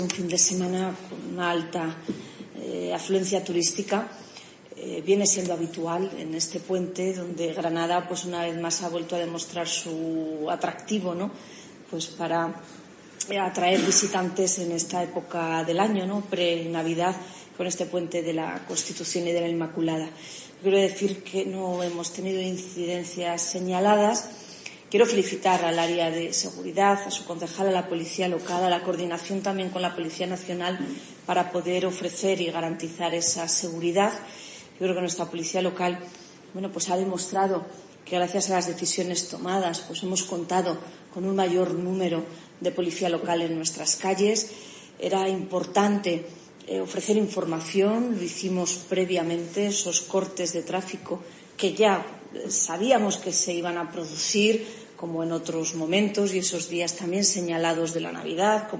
Un fin de semana con una alta afluencia turística. Viene siendo habitual en este puente, donde Granada, pues una vez más, ha vuelto a demostrar su atractivo, ¿no? Pues para atraer visitantes en esta época del año, ¿no? Pre-Navidad, con este puente de la Constitución y de la Inmaculada. Quiero decir que no hemos tenido incidencias señaladas. Quiero felicitar al área de seguridad, a su concejal, a la policía local, a la coordinación también con la Policía Nacional para poder ofrecer y garantizar esa seguridad. Yo creo que nuestra policía local, pues ha demostrado que gracias a las decisiones tomadas, pues hemos contado con un mayor número de policía local en nuestras calles. Era importante ofrecer información, lo hicimos previamente, esos cortes de tráfico que ya sabíamos que se iban a producir, como en otros momentos, y esos días también señalados de la Navidad,